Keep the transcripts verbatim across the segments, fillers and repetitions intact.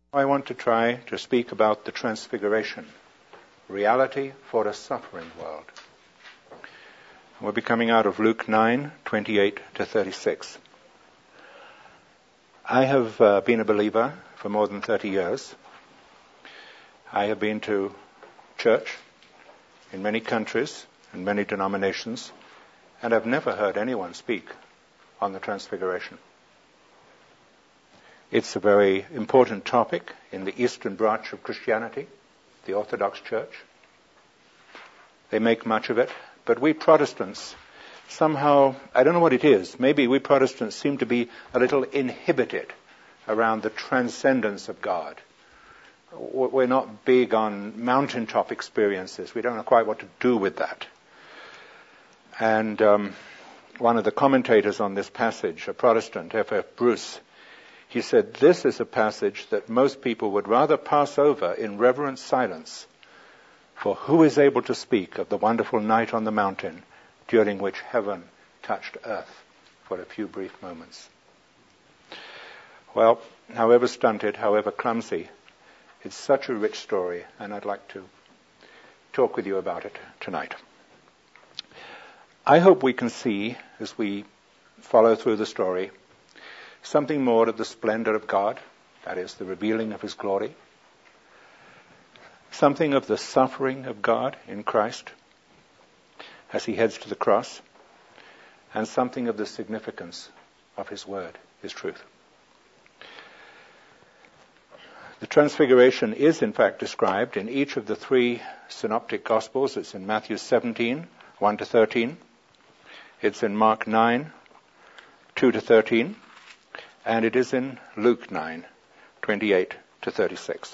I want to try to speak about the Transfiguration, reality for a suffering world. We'll be coming out of Luke nine, twenty-eight to thirty-six. I have uh, been a believer for more than thirty years. I have been to church in many countries and many denominations, and I've never heard anyone speak on the Transfiguration. It's a very important topic in the eastern branch of Christianity, the Orthodox Church. They make much of it, but we Protestants somehow, I don't know what it is, maybe we Protestants seem to be a little inhibited around the transcendence of God. We're not big on mountaintop experiences. We don't know quite what to do with that. And um, one of the commentators on this passage, a Protestant, F F Bruce, he said, this is a passage that most people would rather pass over in reverent silence, for who is able to speak of the wonderful night on the mountain during which heaven touched earth for a few brief moments? Well, however stunted, however clumsy, it's such a rich story, and I'd like to talk with you about it tonight. I hope we can see, as we follow through the story, something more of the splendor of God, that is, the revealing of His glory, something of the suffering of God in Christ as He heads to the cross, and something of the significance of His word, His truth. The Transfiguration is in fact described in each of the three synoptic Gospels. It's in Matthew seventeen, one to thirteen. It's in Mark nine, two to thirteen. And it is in Luke nine, twenty-eight to thirty-six.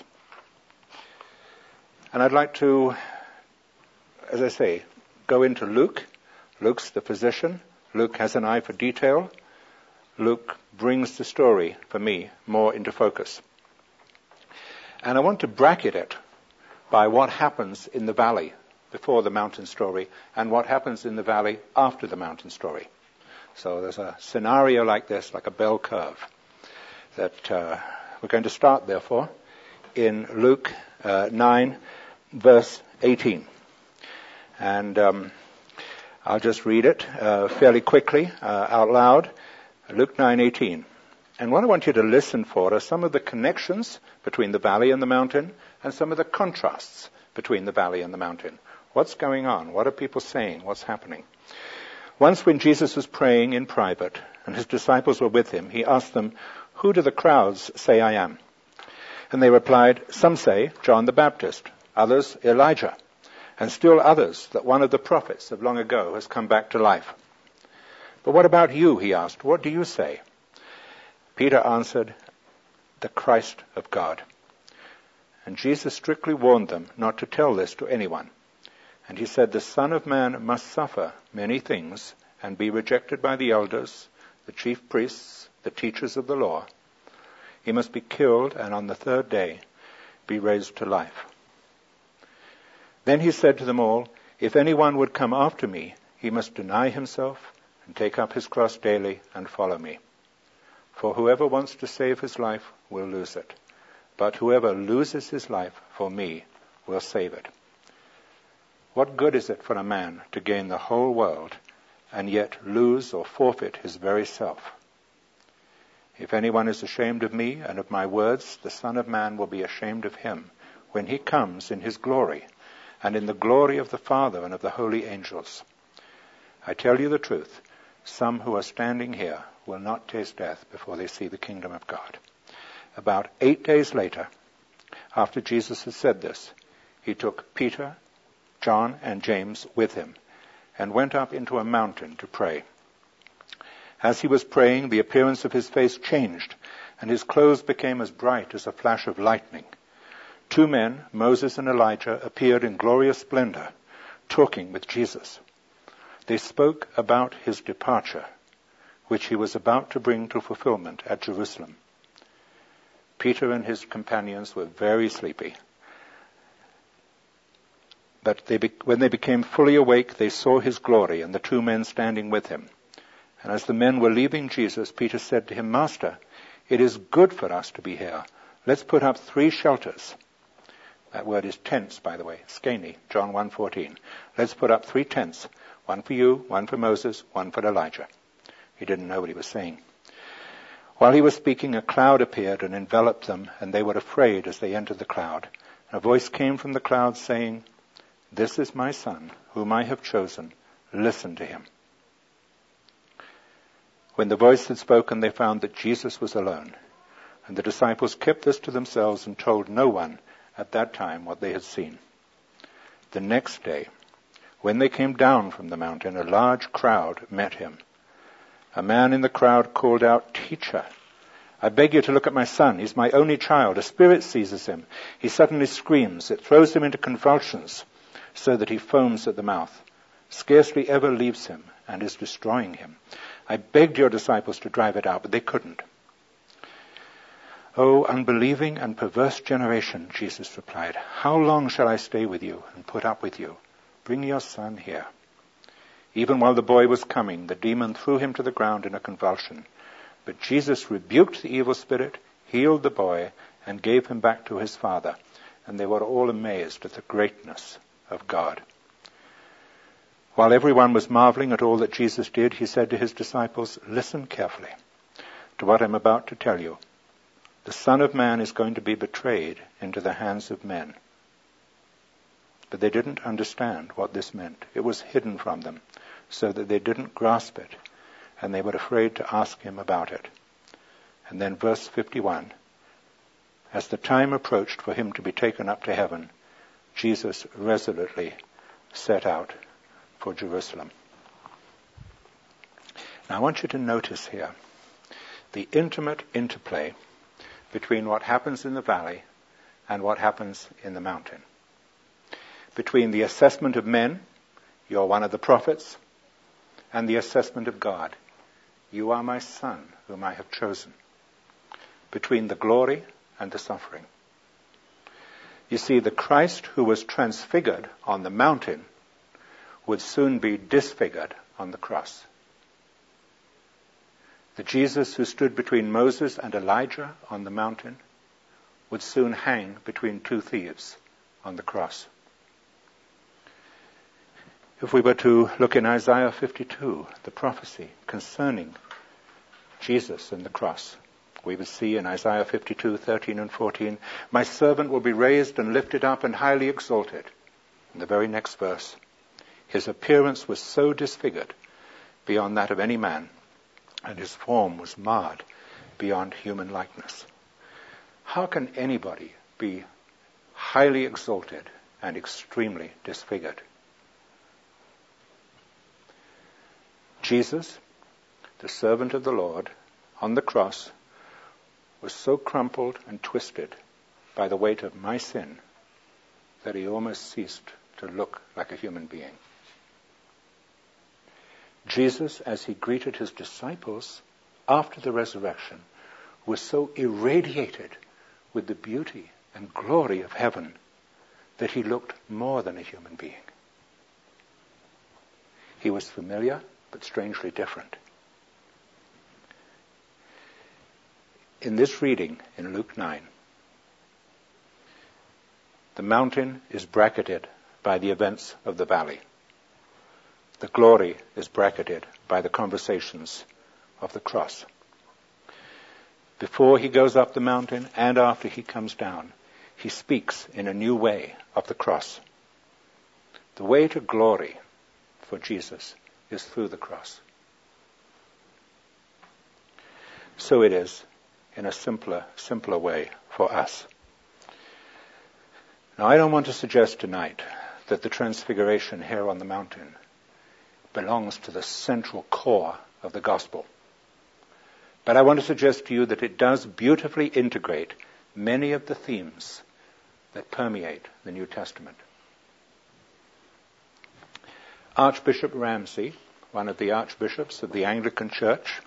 And I'd like to, as I say, go into Luke. Luke's the physician. Luke has an eye for detail. Luke brings the story, for me, more into focus. And I want to bracket it by what happens in the valley before the mountain story and what happens in the valley after the mountain story. So there's a scenario like this, like a bell curve, that uh, we're going to start, therefore, in Luke uh, nine, verse eighteen. And um, I'll just read it uh, fairly quickly uh, out loud. Luke nine eighteen. And what I want you to listen for are some of the connections between the valley and the mountain and some of the contrasts between the valley and the mountain. What's going on? What are people saying? What's happening? Once when Jesus was praying in private and his disciples were with him, he asked them, "Who do the crowds say I am?" And they replied, "Some say John the Baptist, others Elijah, and still others that one of the prophets of long ago has come back to life." "But what about you?" he asked. "What do you say?" Peter answered, "The Christ of God." And Jesus strictly warned them not to tell this to anyone. And he said, "The Son of Man must suffer many things and be rejected by the elders, the chief priests, the teachers of the law. He must be killed and on the third day be raised to life." Then he said to them all, "If anyone would come after me, he must deny himself and take up his cross daily and follow me. For whoever wants to save his life will lose it, but whoever loses his life for me will save it. What good is it for a man to gain the whole world and yet lose or forfeit his very self? If anyone is ashamed of me and of my words, the Son of Man will be ashamed of him when he comes in his glory and in the glory of the Father and of the holy angels. I tell you the truth, some who are standing here will not taste death before they see the kingdom of God." About eight days later, after Jesus had said this, he took Peter, John, and James with him and went up into a mountain to pray. As he was praying, the appearance of his face changed, and his clothes became as bright as a flash of lightning. Two men, Moses and Elijah, appeared in glorious splendor, talking with Jesus. They spoke about his departure, which he was about to bring to fulfillment at Jerusalem. Peter and his companions were very sleepy. But they be- when they became fully awake, they saw his glory and the two men standing with him. And as the men were leaving Jesus, Peter said to him, "Master, it is good for us to be here. let's put up three shelters. That word is tents, by the way, skene, John one fourteen. Let's put up three tents, one for you, one for Moses, one for Elijah. He didn't know what he was saying. While he was speaking, a cloud appeared and enveloped them, and they were afraid as they entered the cloud. A voice came from the cloud saying, "This is my son, whom I have chosen. Listen to him." When the voice had spoken, they found that Jesus was alone. And the disciples kept this to themselves and told no one at that time what they had seen. The next day, when they came down from the mountain, a large crowd met him. A man in the crowd called out, "Teacher, I beg you to look at my son. He's my only child. A spirit seizes him. He suddenly screams. It throws him into convulsions so that he foams at the mouth. Scarcely ever leaves him and is destroying him. I begged your disciples to drive it out, but they couldn't." "O unbelieving and perverse generation," Jesus replied, "how long shall I stay with you and put up with you? Bring your son here." Even while the boy was coming, the demon threw him to the ground in a convulsion. But Jesus rebuked the evil spirit, healed the boy, and gave him back to his father. And they were all amazed at the greatness of God. While everyone was marveling at all that Jesus did, he said to his disciples, "Listen carefully to what I'm about to tell you. The Son of Man is going to be betrayed into the hands of men." But they didn't understand what this meant. It was hidden from them, so that they didn't grasp it, and they were afraid to ask him about it. And then verse fifty-one, as the time approached for him to be taken up to heaven, Jesus resolutely set out for Jerusalem. Now I want you to notice here the intimate interplay between what happens in the valley and what happens in the mountain. Between the assessment of men, "You're one of the prophets," and the assessment of God, "You are my son, whom I have chosen." Between the glory and the suffering. You see, the Christ who was transfigured on the mountain would soon be disfigured on the cross. The Jesus who stood between Moses and Elijah on the mountain would soon hang between two thieves on the cross. If we were to look in Isaiah fifty-two, the prophecy concerning Jesus and the cross, we would see in Isaiah fifty-two, thirteen and fourteen, "My servant will be raised and lifted up and highly exalted." In the very next verse, "His appearance was so disfigured beyond that of any man, and his form was marred beyond human likeness." How can anybody be highly exalted and extremely disfigured? Jesus, the servant of the Lord, on the cross, was so crumpled and twisted by the weight of my sin that he almost ceased to look like a human being. Jesus, as he greeted his disciples after the resurrection, was so irradiated with the beauty and glory of heaven that he looked more than a human being. He was familiar, but strangely different. In this reading in Luke nine, the mountain is bracketed by the events of the valley. The glory is bracketed by the conversations of the cross. Before he goes up the mountain and after he comes down, he speaks in a new way of the cross. The way to glory for Jesus is through the cross. So it is in a simpler, simpler way for us. Now, I don't want to suggest tonight that the transfiguration here on the mountain belongs to the central core of the gospel. But I want to suggest to you that it does beautifully integrate many of the themes that permeate the New Testament. Archbishop Ramsay, one of the archbishops of the Anglican Church,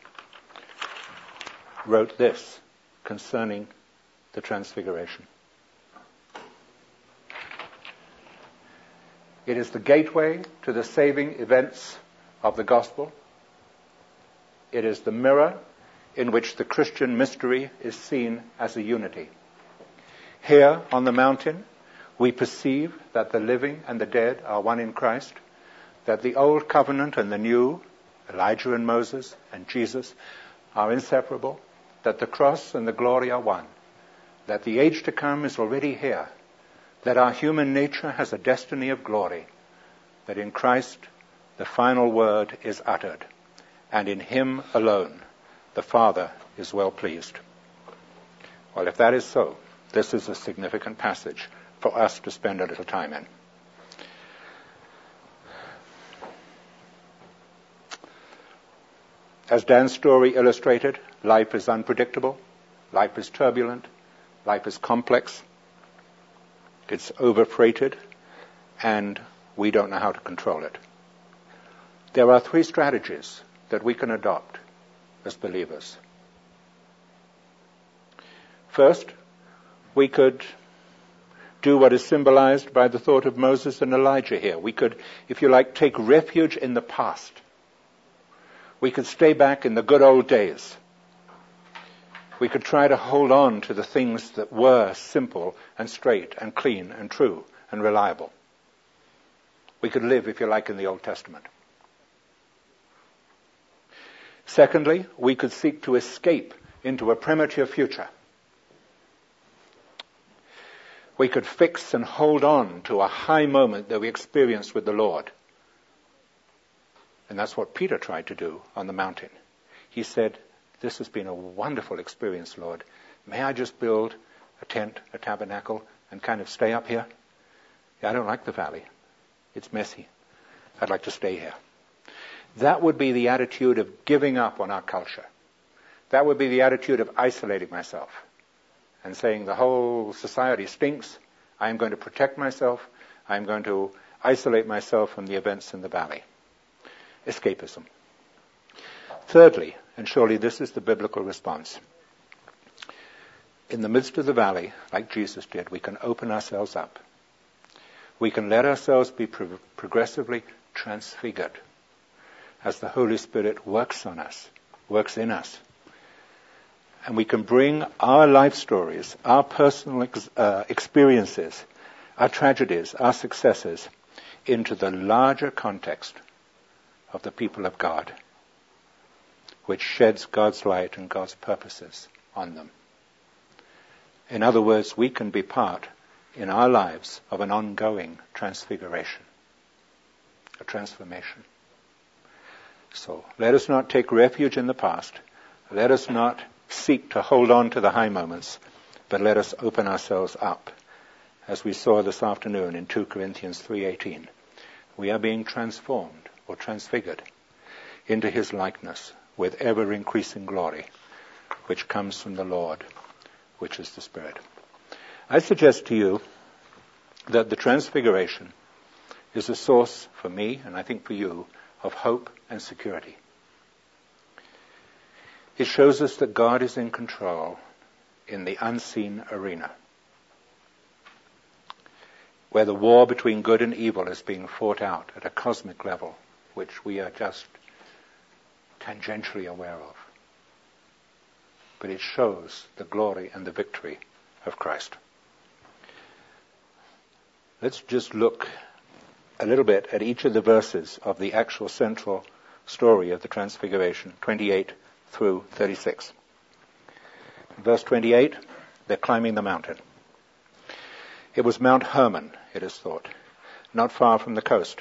wrote this concerning the Transfiguration. It is the gateway to the saving events of the gospel. It is the mirror in which the Christian mystery is seen as a unity. Here on the mountain, we perceive that the living and the dead are one in Christ, that the old covenant and the new, Elijah and Moses and Jesus, are inseparable, that the cross and the glory are one, that the age to come is already here, that our human nature has a destiny of glory, that in Christ the final word is uttered, and in him alone the Father is well pleased. Well, if that is so, this is a significant passage for us to spend a little time in. As Dan's story illustrated, life is unpredictable, life is turbulent, life is complex, it's overfreighted, and we don't know how to control it. There are three strategies that we can adopt as believers. First, we could do what is symbolized by the thought of Moses and Elijah here. We could, if you like, take refuge in the past. We could stay back in the good old days. We could try to hold on to the things that were simple and straight and clean and true and reliable. We could live, if you like, in the Old Testament. Secondly, we could seek to escape into a premature future. We could fix and hold on to a high moment that we experienced with the Lord. And that's what Peter tried to do on the mountain. He said, "This has been a wonderful experience, Lord. May I just build a tent, a tabernacle, and kind of stay up here? I don't like the valley. It's messy. I'd like to stay here." That would be the attitude of giving up on our culture. That would be the attitude of isolating myself and saying the whole society stinks. I am going to protect myself. I am going to isolate myself from the events in the valley. Escapism. Thirdly, and surely this is the biblical response, in the midst of the valley, like Jesus did, we can open ourselves up. We can let ourselves be pro- progressively transfigured as the Holy Spirit works on us, works in us. And we can bring our life stories, our personal ex- uh, experiences, our tragedies, our successes into the larger context of the people of God, which sheds God's light and God's purposes on them. In other words, we can be part in our lives of an ongoing transfiguration, a transformation. So let us not take refuge in the past. Let us not seek to hold on to the high moments, but let us open ourselves up, as we saw this afternoon in Second Corinthians three eighteen. We are being transformed or transfigured into his likeness with ever-increasing glory, which comes from the Lord, which is the Spirit. I suggest to you that the transfiguration is a source for me, and I think for you, of hope and security. It shows us that God is in control in the unseen arena, where the war between good and evil is being fought out at a cosmic level, which we are just tangentially aware of. But it shows the glory and the victory of Christ. Let's just look a little bit at each of the verses of the actual central story of the Transfiguration, twenty-eight through thirty-six. Verse twenty-eight, they're climbing the mountain. It was Mount Hermon, it is thought, not far from the coast.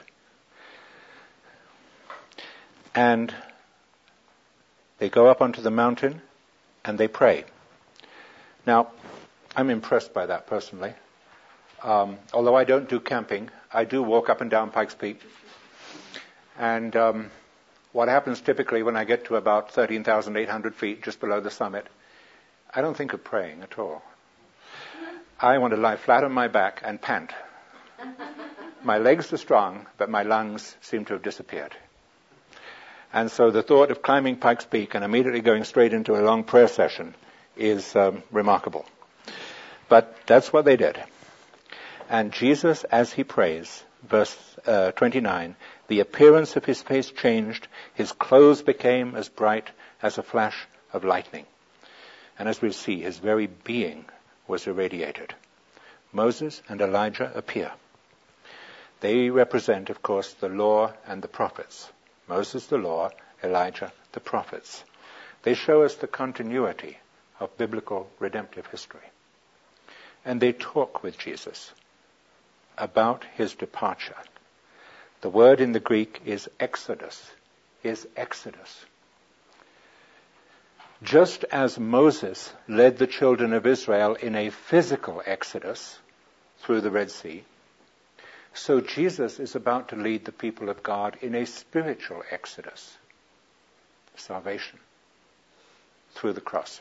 And they go up onto the mountain and they pray. Now, I'm impressed by that personally. Um, although I don't do camping, I do walk up and down Pikes Peak. And um, what happens typically when I get to about thirteen thousand eight hundred feet, just below the summit, I don't think of praying at all. I want to lie flat on my back and pant. My legs are strong, but my lungs seem to have disappeared. And so the thought of climbing Pikes Peak and immediately going straight into a long prayer session is um, remarkable. But that's what they did. And Jesus, as he prays, verse uh, twenty-nine, the appearance of his face changed, his clothes became as bright as a flash of lightning. And as we see, his very being was irradiated Moses and Elijah appear. They represent, of course, the law and the prophets. Moses, the law, Elijah, the prophets. They show us the continuity of biblical redemptive history. And they talk with Jesus about his departure. The word in the Greek is exodus, is exodus. Just as Moses led the children of Israel in a physical exodus through the Red Sea, so Jesus is about to lead the people of God in a spiritual exodus, salvation, through the cross.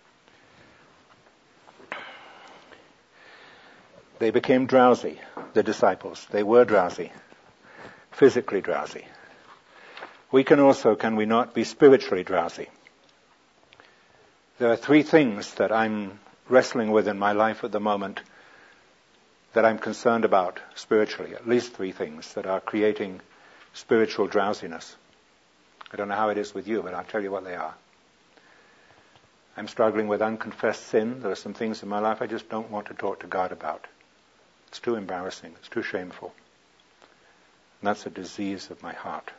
They became drowsy, the disciples. They were drowsy, physically drowsy. We can also, can we not, be spiritually drowsy? There are three things that I'm wrestling with in my life at the moment that I'm concerned about spiritually, at least three things that are creating spiritual drowsiness. I don't know how it is with you, but I'll tell you what they are. I'm struggling with unconfessed sin. There are some things in my life I just don't want to talk to God about. It's too embarrassing. It's too shameful. And that's a disease of my heart.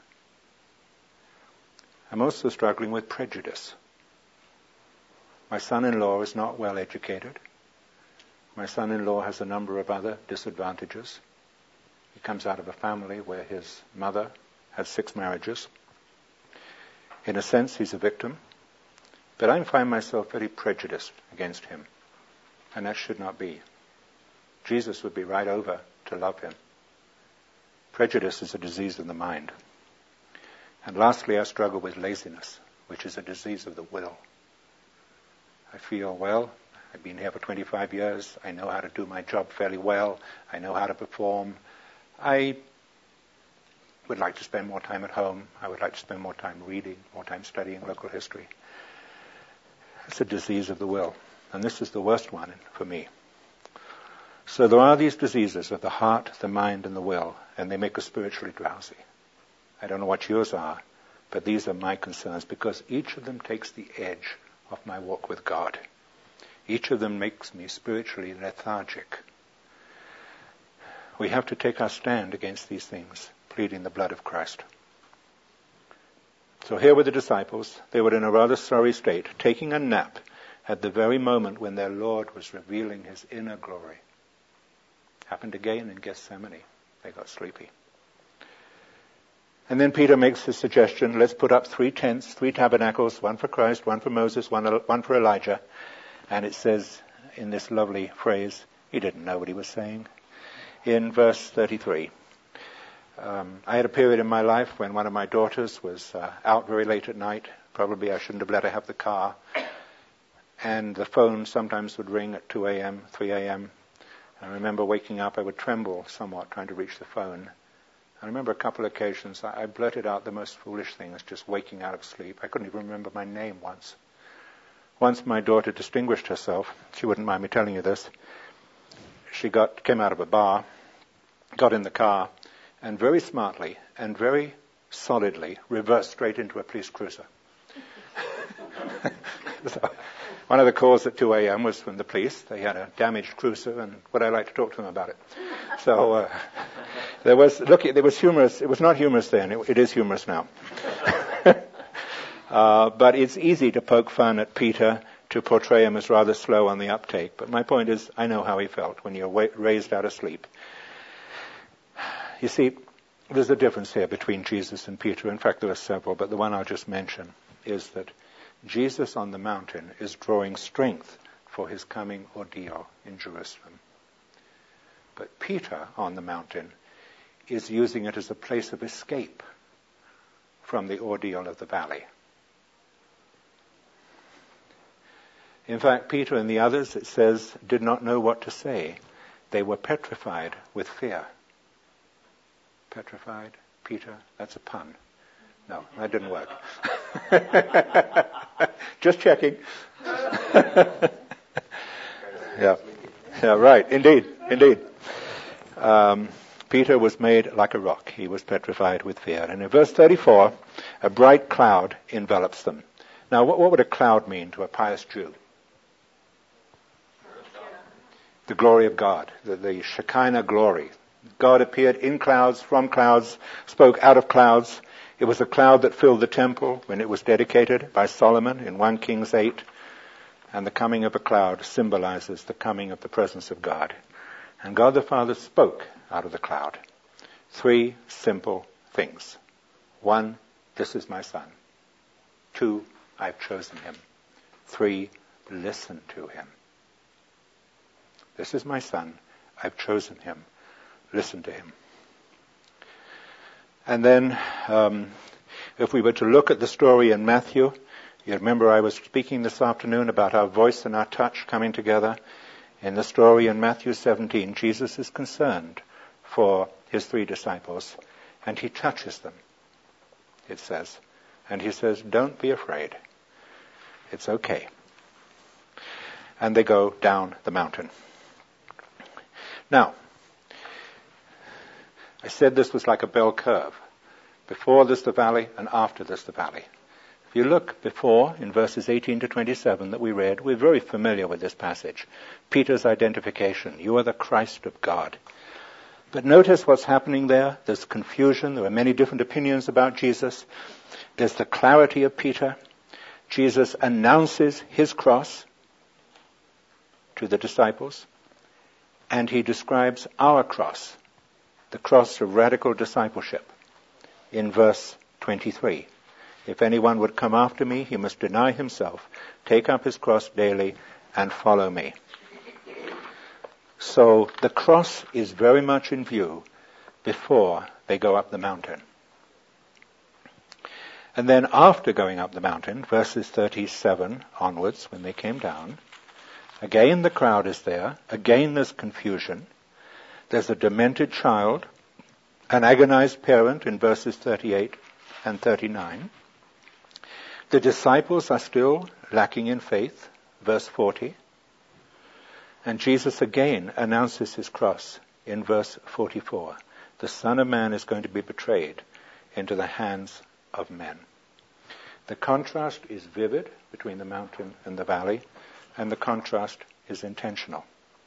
I'm also struggling with prejudice. My son-in-law is not well educated. My son-in-law has a number of other disadvantages. He comes out of a family where his mother had six marriages. In a sense, he's a victim. But I find myself very prejudiced against him. And that should not be. Jesus would be right over to love him. Prejudice is a disease of the mind. And lastly, I struggle with laziness, which is a disease of the will. I feel, well, I've been here for twenty-five years. I know how to do my job fairly well. I know how to perform. I would like to spend more time at home. I would like to spend more time reading, more time studying local history. It's a disease of the will. And this is the worst one for me. So there are these diseases of the heart, the mind, and the will, and they make us spiritually drowsy. I don't know what yours are, but these are my concerns because each of them takes the edge of my walk with God. Each of them makes me spiritually lethargic. We have to take our stand against these things, pleading the blood of Christ. So here were the disciples. They were in a rather sorry state, taking a nap at the very moment when their Lord was revealing his inner glory. Happened again in Gethsemane. They got sleepy. And then Peter makes his suggestion, let's put up three tents, three tabernacles, one for Christ, one for Moses, one, one for Elijah. And it says in this lovely phrase, he didn't know what he was saying, in verse thirty-three. Um, I had a period in my life when one of my daughters was uh, out very late at night. Probably I shouldn't have let her have the car. And the phone sometimes would ring at two a.m., three a.m. I remember waking up, I would tremble somewhat trying to reach the phone. I remember a couple of occasions I blurted out the most foolish things, just waking out of sleep. I couldn't even remember my name once. Once my daughter distinguished herself. She wouldn't mind me telling you this. She got came out of a bar, got in the car, and very smartly and very solidly reversed straight into a police cruiser. So, one of the calls at two a.m. was from the police. They had a damaged cruiser, and would I like to talk to them about it? So uh, there was, look, there was humorous. It was not humorous then. It, it is humorous now. uh, but it's easy to poke fun at Peter, to portray him as rather slow on the uptake. But my point is, I know how he felt when you're wa- raised out of sleep. You see, there's a difference here between Jesus and Peter. In fact, there are several, but the one I'll just mention is that Jesus on the mountain is drawing strength for his coming ordeal in Jerusalem. But Peter on the mountain is using it as a place of escape from the ordeal of the valley. In fact, Peter and the others, it says, did not know what to say. They were petrified with fear. Petrified? Peter? That's a pun. No, that didn't work. Just checking. yeah, yeah, right. Indeed, indeed. Um, Peter was made like a rock. He was petrified with fear. And in verse thirty-four, a bright cloud envelops them. Now, what, what would a cloud mean to a pious Jew? the glory of God, the, the Shekinah glory. God appeared in clouds, from clouds, spoke out of clouds. It was a cloud that filled the temple when it was dedicated by Solomon in First Kings eight. And the coming of a cloud symbolizes the coming of the presence of God. And God the Father spoke out of the cloud. Three simple things. One, this is my son. Two, I've chosen him. Three, listen to him. This is my son. I've chosen him. Listen to him. And then, um, if we were to look at the story in Matthew, you remember I was speaking this afternoon about our voice and our touch coming together. In the story in Matthew seventeen, Jesus is concerned for his three disciples, and he touches them, it says. And he says, don't be afraid. It's okay. And they go down the mountain. Now, I said this was like a bell curve. Before this the valley, and after this the valley. If you look before, in verses eighteen to twenty-seven that we read, we're very familiar with this passage. Peter's identification. You are the Christ of God. But notice what's happening there. There's confusion. There are many different opinions about Jesus. There's the clarity of Peter. Jesus announces his cross to the disciples. And he describes our cross, the cross of radical discipleship, in verse twenty-three. If anyone would come after me, he must deny himself, take up his cross daily, and follow me. So the cross is very much in view before they go up the mountain. And then after going up the mountain, verses thirty-seven onwards, when they came down, again the crowd is there, again there's confusion. There's a demented child, an agonized parent in verses thirty-eight and thirty-nine. The disciples are still lacking in faith, verse forty. And Jesus again announces his cross in verse forty-four. The Son of Man is going to be betrayed into the hands of men. The contrast is vivid between the mountain and the valley, and the contrast is intentional.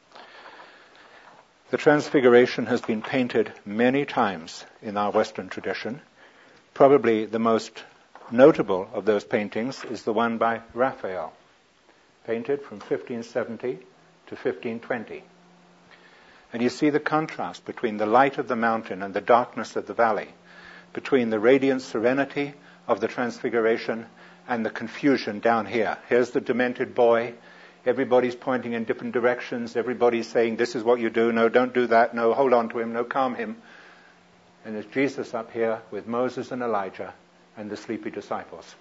The Transfiguration has been painted many times in our Western tradition. Probably the most notable of those paintings is the one by Raphael, painted from fifteen seventy to fifteen twenty. And you see the contrast between the light of the mountain and the darkness of the valley, between the radiant serenity of the Transfiguration and the confusion down here. Here's the demented boy. Everybody's pointing in different directions. Everybody's saying, this is what you do. No, don't do that. No, hold on to him. No, calm him. And there's Jesus up here with Moses and Elijah and the sleepy disciples.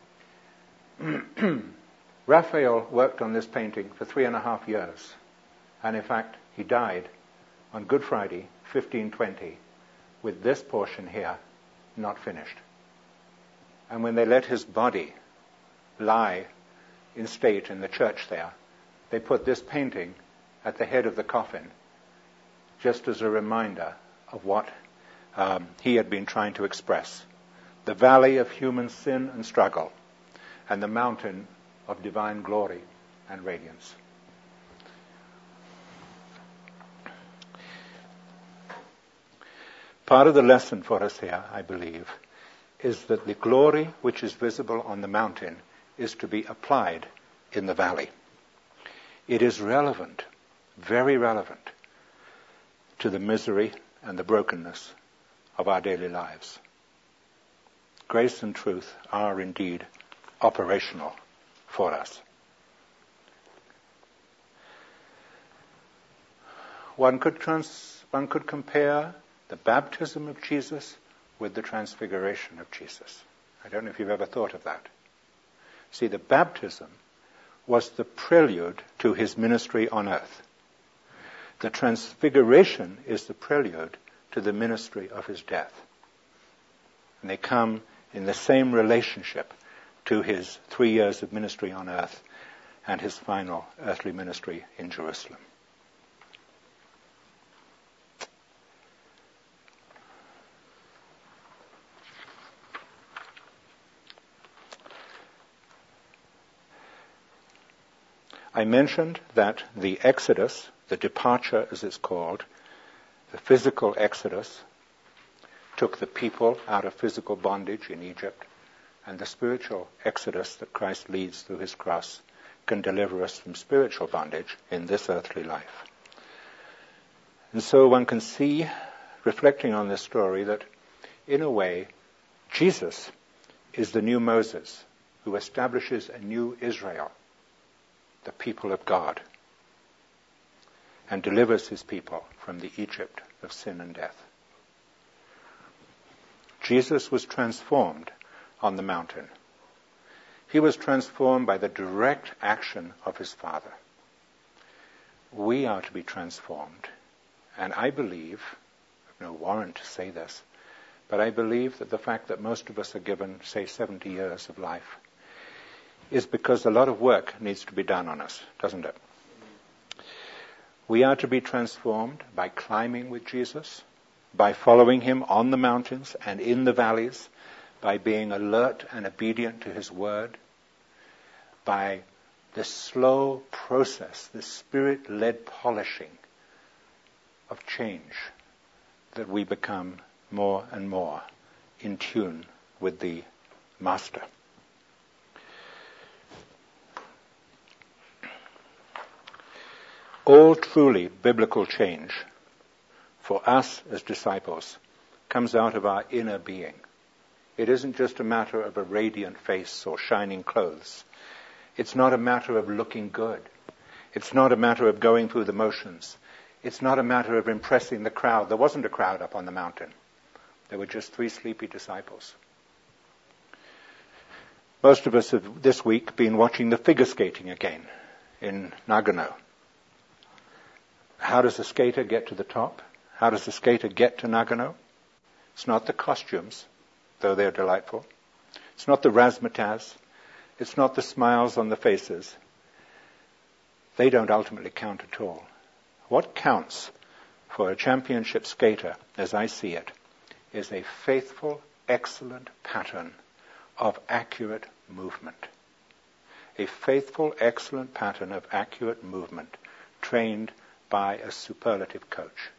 Raphael worked on this painting for three and a half years. And in fact, he died on Good Friday, fifteen twenty, with this portion here not finished. And when they let his body lie in state in the church there, they put this painting at the head of the coffin, just as a reminder of what um, he had been trying to express. The valley of human sin and struggle, and the mountain of divine glory and radiance. Part of the lesson for us here, I believe, is that the glory which is visible on the mountain is to be applied in the valley. It is relevant, very relevant, to the misery and the brokenness of our daily lives. Grace and truth are indeed operational for us. One could trans, one could compare the baptism of Jesus with the transfiguration of Jesus. I don't know if you've ever thought of that. See, the baptism was the prelude to his ministry on earth. The transfiguration is the prelude to the ministry of his death. And they come in the same relationship to his three years of ministry on earth and his final earthly ministry in Jerusalem. I mentioned that the Exodus, the departure, as it's called, the physical exodus, took the people out of physical bondage in Egypt, and the spiritual exodus that Christ leads through his cross can deliver us from spiritual bondage in this earthly life. And so one can see, reflecting on this story, that in a way, Jesus is the new Moses who establishes a new Israel, the people of God, and delivers his people from the Egypt of sin and death. Jesus was transformed on the mountain. He was transformed by the direct action of his Father. We are to be transformed. And I believe, I have no warrant to say this, but I believe that the fact that most of us are given, say, seventy years of life is because a lot of work needs to be done on us, doesn't it? We are to be transformed by climbing with Jesus, by following him on the mountains and in the valleys, by being alert and obedient to his word, by the slow process, the spirit-led polishing of change, that we become more and more in tune with the Master. All truly biblical change for us as disciples comes out of our inner being. It isn't just a matter of a radiant face or shining clothes. It's not a matter of looking good. It's not a matter of going through the motions. It's not a matter of impressing the crowd. There wasn't a crowd up on the mountain. There were just three sleepy disciples. Most of us have this week been watching the figure skating again in Nagano. How does a skater get to the top? How does a skater get to Nagano? It's not the costumes, though they're delightful. It's not the razzmatazz. It's not the smiles on the faces. They don't ultimately count at all. What counts for a championship skater, as I see it, is a faithful, excellent pattern of accurate movement. A faithful, excellent pattern of accurate movement trained by a superlative coach.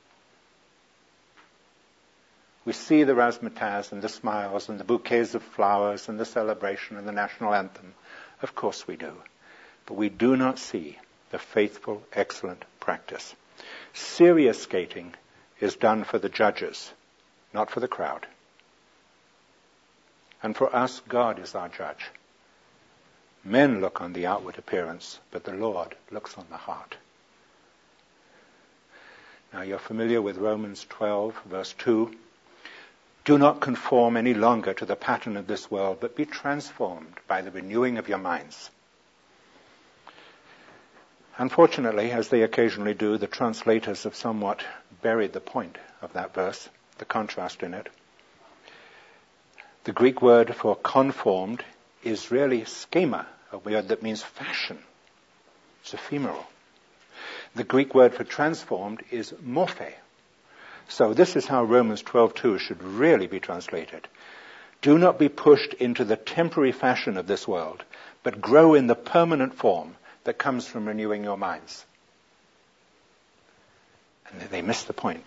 We see the razzmatazz and the smiles and the bouquets of flowers and the celebration and the national anthem. Of course we do. But we do not see the faithful, excellent practice. Serious skating is done for the judges, not for the crowd. And for us, God is our judge. Men look on the outward appearance, but the Lord looks on the heart. Now you're familiar with Romans twelve, verse two. Do not conform any longer to the pattern of this world, but be transformed by the renewing of your minds. Unfortunately, as they occasionally do, the translators have somewhat buried the point of that verse, the contrast in it. The Greek word for conformed is really schema, a word that means fashion. It's ephemeral. The Greek word for transformed is morphe. So this is how Romans twelve two should really be translated. Do not be pushed into the temporary fashion of this world, but grow in the permanent form that comes from renewing your minds. And they miss the point.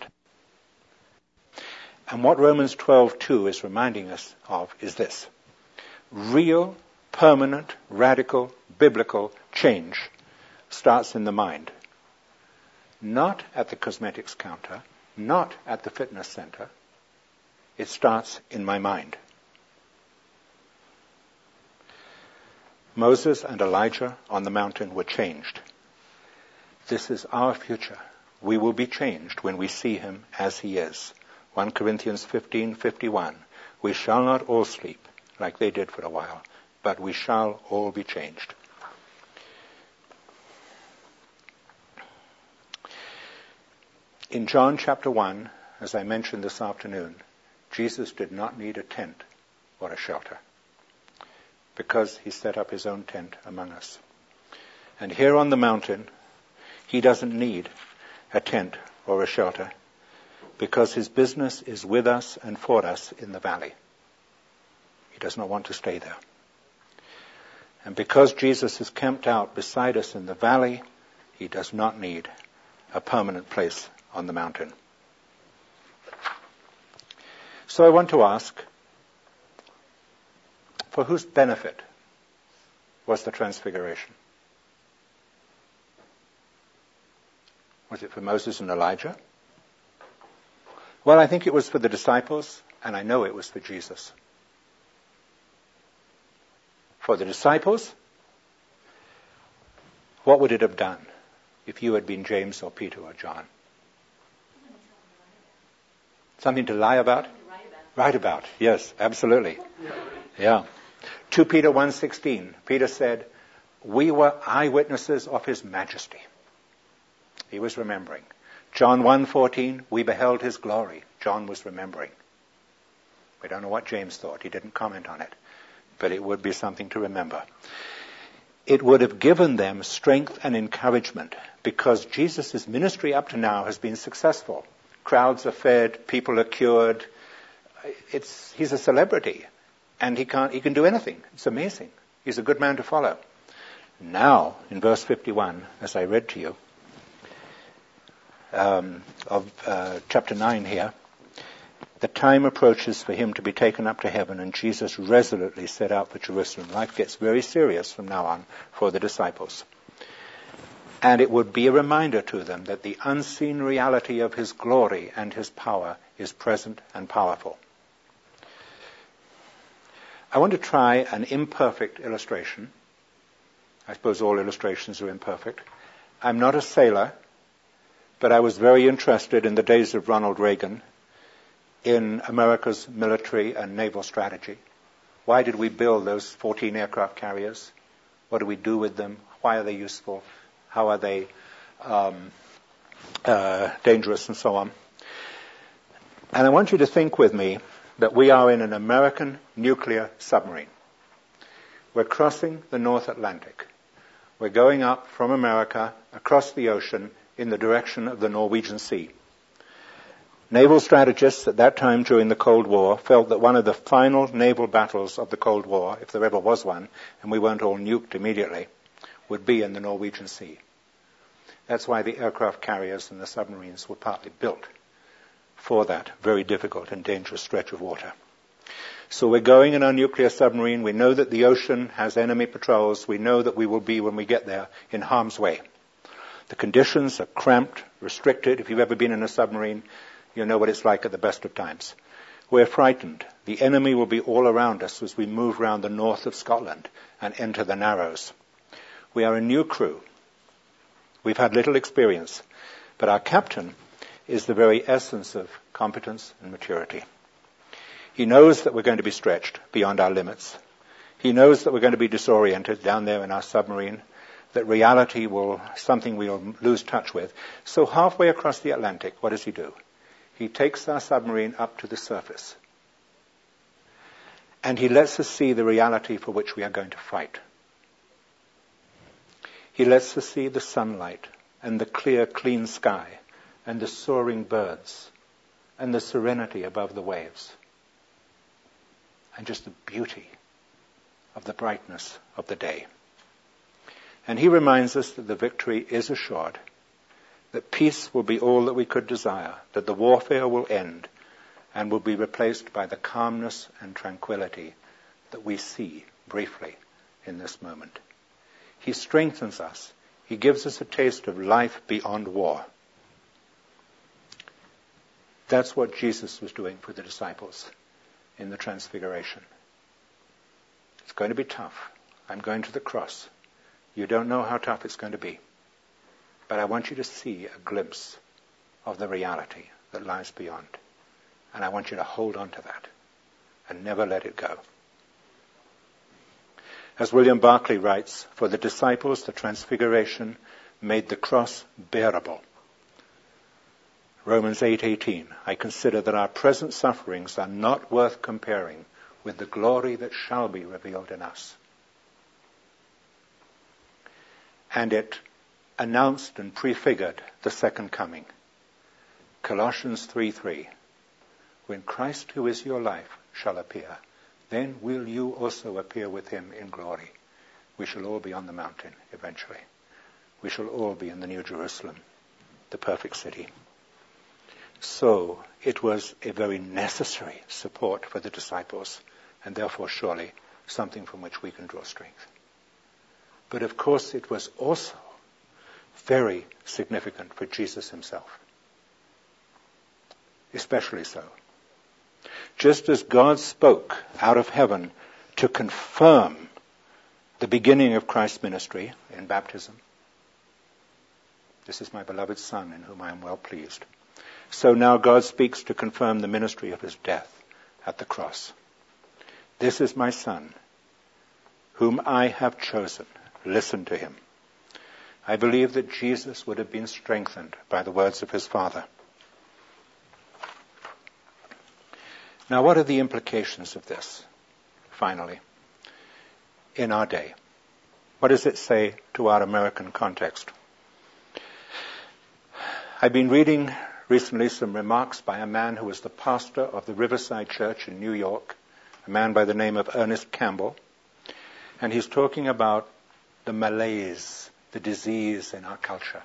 And what Romans twelve two is reminding us of is this. Real, permanent, radical, biblical change starts in the mind. Not at the cosmetics counter, not at the fitness center. It starts in my mind. Moses and Elijah on the mountain were changed. This is our future. We will be changed when we see him as he is. First Corinthians fifteen fifty-one. We shall not all sleep like they did for a while, but we shall all be changed. In John chapter one, as I mentioned this afternoon, Jesus did not need a tent or a shelter because he set up his own tent among us. And here on the mountain, he doesn't need a tent or a shelter because his business is with us and for us in the valley. He does not want to stay there. And because Jesus is camped out beside us in the valley, he does not need a permanent place on the mountain. So I want to ask, for whose benefit was the transfiguration? Was it for Moses and Elijah? Well, I think it was for the disciples, and I know it was for Jesus. For the disciples, what would it have done if you had been James or Peter or John? Something to lie about? Write about, yes, absolutely. Yeah. Second Peter one sixteen, Peter said, we were eyewitnesses of his majesty. He was remembering. John one fourteen, we beheld his glory. John was remembering. We don't know what James thought. He didn't comment on it. But it would be something to remember. It would have given them strength and encouragement because Jesus' ministry up to now has been successful. Crowds are fed, people are cured. It's, he's a celebrity, and he can't, he can do anything. It's amazing. He's a good man to follow. Now, in verse fifty-one, as I read to you, um, of uh, chapter nine here, the time approaches for him to be taken up to heaven, and Jesus resolutely set out for Jerusalem. Life gets very serious from now on for the disciples. And it would be a reminder to them that the unseen reality of his glory and his power is present and powerful. I want to try an imperfect illustration. I suppose all illustrations are imperfect. I'm not a sailor, but I was very interested in the days of Ronald Reagan in America's military and naval strategy. Why did we build those fourteen aircraft carriers? What do we do with them? Why are they useful? How are they um, uh, dangerous and so on? And I want you to think with me that we are in an American nuclear submarine. We're crossing the North Atlantic. We're going up from America across the ocean in the direction of the Norwegian Sea. Naval strategists at that time during the Cold War felt that one of the final naval battles of the Cold War, if there ever was one, and we weren't all nuked immediately, would be in the Norwegian Sea. That's why the aircraft carriers and the submarines were partly built for that very difficult and dangerous stretch of water. So we're going in our nuclear submarine. We know that the ocean has enemy patrols. We know that we will be, when we get there, in harm's way. The conditions are cramped, restricted. If you've ever been in a submarine, you know what it's like at the best of times. We're frightened. The enemy will be all around us as we move round the north of Scotland and enter the Narrows. We are a new crew. We've had little experience, but our captain is the very essence of competence and maturity. He knows that we're going to be stretched beyond our limits. He knows that we're going to be disoriented down there in our submarine, that reality will, something we'll lose touch with. So halfway across the Atlantic, what does he do? He takes our submarine up to the surface. And he lets us see the reality for which we are going to fight. He lets us see the sunlight and the clear, clean sky and the soaring birds and the serenity above the waves and just the beauty of the brightness of the day. And he reminds us that the victory is assured, that peace will be all that we could desire, that the warfare will end and will be replaced by the calmness and tranquility that we see briefly in this moment. He strengthens us. He gives us a taste of life beyond war. That's what Jesus was doing for the disciples in the Transfiguration. It's going to be tough. I'm going to the cross. You don't know how tough it's going to be. But I want you to see a glimpse of the reality that lies beyond. And I want you to hold on to that and never let it go. As William Barclay writes, for the disciples, the Transfiguration made the cross bearable. Romans eight eighteen, I consider that our present sufferings are not worth comparing with the glory that shall be revealed in us. And it announced and prefigured the second coming. Colossians three three, when Christ, who is your life, shall appear, then will you also appear with him in glory. We shall all be on the mountain eventually. We shall all be in the New Jerusalem. the perfect city. So it was a very necessary support for the disciples, and therefore surely something from which we can draw strength. But of course it was also very significant for Jesus himself. Especially so. Just as God spoke out of heaven to confirm the beginning of Christ's ministry in baptism, this is my beloved Son in whom I am well pleased. So now God speaks to confirm the ministry of his death at the cross. This is my Son, whom I have chosen. Listen to him. I believe that Jesus would have been strengthened by the words of his Father. Now, what are the implications of this, finally, in our day? What does it say to our American context? I've been reading recently some remarks by a man who was the pastor of the Riverside Church in New York, a man by the name of Ernest Campbell, and he's talking about the malaise, the disease in our culture.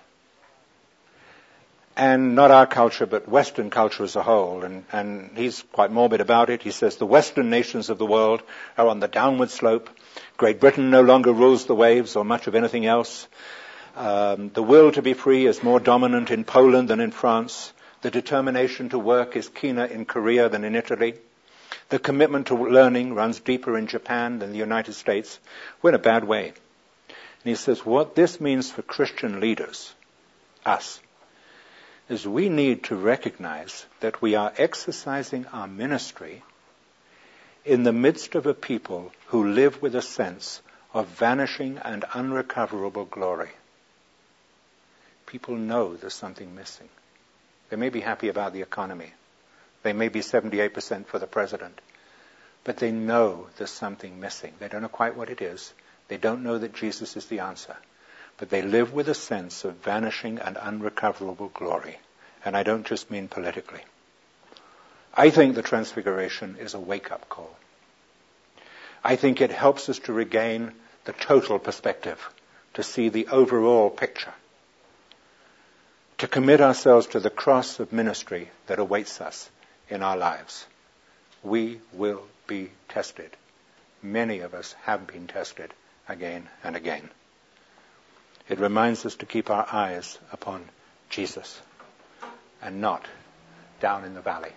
And not our culture, but Western culture as a whole. And, and he's quite morbid about it. He says the Western nations of the world are on the downward slope. Great Britain no longer rules the waves or much of anything else. Um, the will to be free is more dominant in Poland than in France. The determination to work is keener in Korea than in Italy. The commitment to learning runs deeper in Japan than the United States. We're in a bad way. And he says what this means for Christian leaders, us, is we need to recognize that we are exercising our ministry in the midst of a people who live with a sense of vanishing and unrecoverable glory. People know there's something missing. They may be happy about the economy. They may be seventy-eight percent for the president. But they know there's something missing. They don't know quite what it is. They don't know that Jesus is the answer. But they live with a sense of vanishing and unrecoverable glory. And I don't just mean politically. I think the Transfiguration is a wake-up call. I think it helps us to regain the total perspective, to see the overall picture, to commit ourselves to the cross of ministry that awaits us in our lives. We will be tested. Many of us have been tested again and again. It reminds us to keep our eyes upon Jesus and not down in the valley.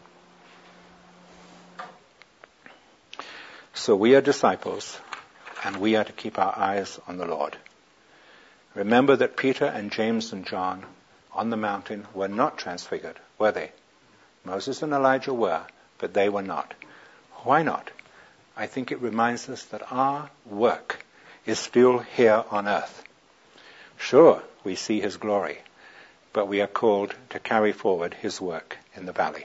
So we are disciples, and we are to keep our eyes on the Lord. Remember that Peter and James and John on the mountain were not transfigured, were they? Moses and Elijah were, but they were not. Why not? I think it reminds us that our work is still here on earth. Sure, we see his glory, but we are called to carry forward his work in the valley.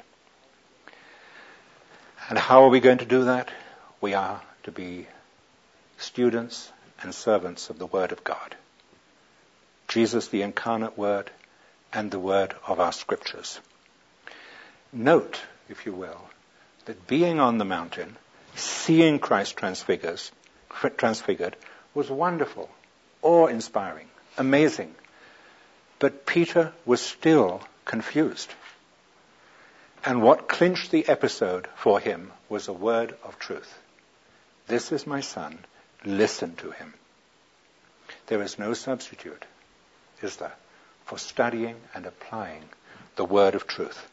And how are we going to do that? We are to be students and servants of the Word of God. Jesus, the incarnate Word, and the Word of our Scriptures. Note, if you will, that being on the mountain, seeing Christ transfigures, transfigured, was wonderful, awe-inspiring, amazing. But Peter was still confused. And what clinched the episode for him was a word of truth. This is my Son, listen to him. There is no substitute, is there, for studying and applying the word of truth.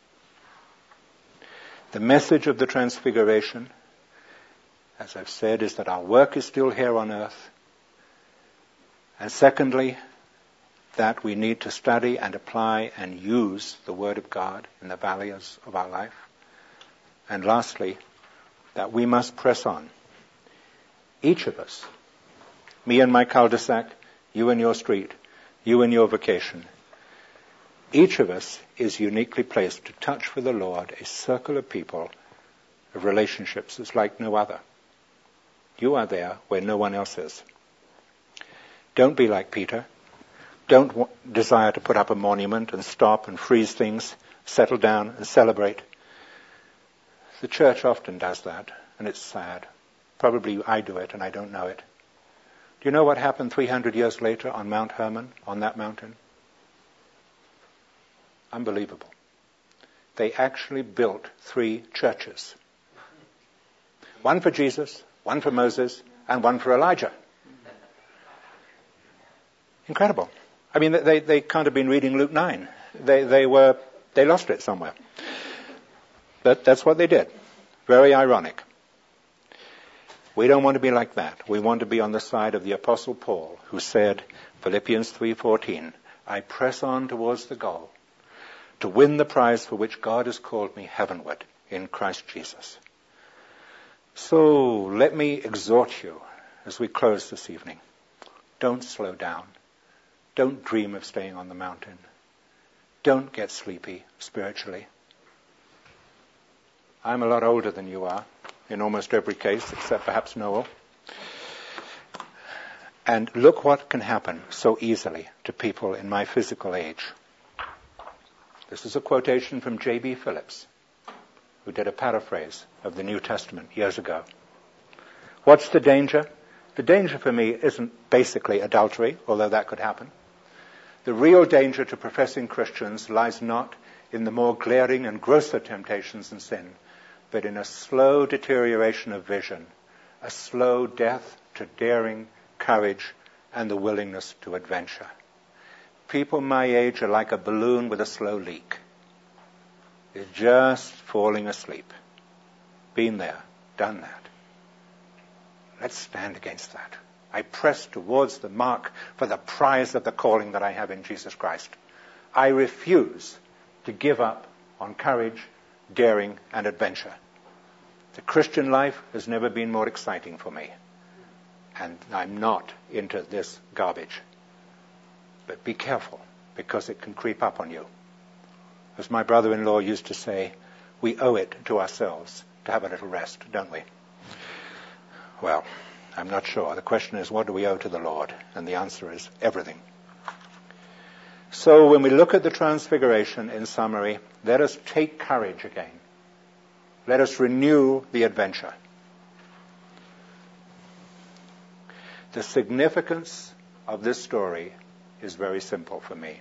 The message of the Transfiguration, as I've said, is that our work is still here on earth. And secondly, that we need to study and apply and use the Word of God in the valleys of our life. And lastly, that we must press on. Each of us, me and my cul-de-sac, you and your street, you and your vocation, each of us is uniquely placed to touch for the Lord a circle of people, of relationships that's like no other. You are there where no one else is. Don't be like Peter. Don't w- desire to put up a monument and stop and freeze things, settle down and celebrate. The church often does that, and it's sad. Probably I do it and I don't know it. Do you know what happened three hundred years later on Mount Hermon, on that mountain? Unbelievable. They actually built three churches. One for Jesus, one for Moses, and one for Elijah. Incredible. I mean, they, they can't have been reading Luke nine. They, they were, they lost it somewhere. But that's what they did. Very ironic. We don't want to be like that. We want to be on the side of the Apostle Paul, who said, Philippians three fourteen, I press on towards the goal, to win the prize for which God has called me heavenward in Christ Jesus. So let me exhort you as we close this evening. Don't slow down. Don't dream of staying on the mountain. Don't get sleepy spiritually. I'm a lot older than you are, in almost every case, except perhaps Noel. And look what can happen so easily to people in my physical age. This is a quotation from J B Phillips, who did a paraphrase of the New Testament years ago. What's the danger? The danger for me isn't basically adultery, although that could happen. The real danger to professing Christians lies not in the more glaring and grosser temptations and sin, but in a slow deterioration of vision, a slow death to daring, courage, and the willingness to adventure. People my age are like a balloon with a slow leak. They're just falling asleep. Been there, done that. Let's stand against that. I press towards the mark for the prize of the calling that I have in Jesus Christ. I refuse to give up on courage, daring, and adventure. The Christian life has never been more exciting for me. And I'm not into this garbage. But be careful, because it can creep up on you. As my brother-in-law used to say, we owe it to ourselves to have a little rest, don't we? Well, I'm not sure. The question is, what do we owe to the Lord? And the answer is everything. So when we look at the Transfiguration, in summary, let us take courage again. Let us renew the adventure. The significance of this story is very simple for me.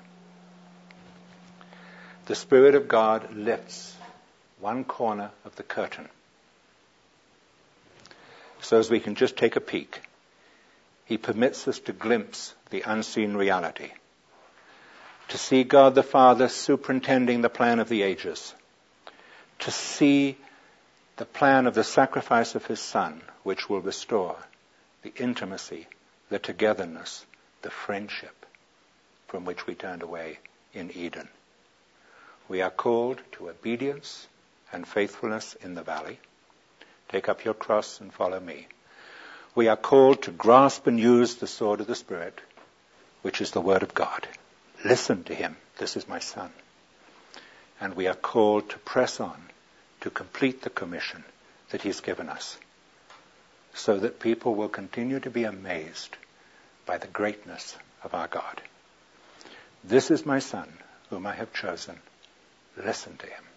The Spirit of God lifts one corner of the curtain so as we can just take a peek. He permits us to glimpse the unseen reality, to see God the Father superintending the plan of the ages, to see the plan of the sacrifice of his Son, which will restore the intimacy, the togetherness, the friendship from which we turned away in Eden. We are called to obedience and faithfulness in the valley. Take up your cross and follow me. We are called to grasp and use the sword of the Spirit, which is the Word of God. Listen to him. This is my Son. And we are called to press on to complete the commission that he's given us, so that people will continue to be amazed by the greatness of our God. This is my Son, whom I have chosen. Listen to him.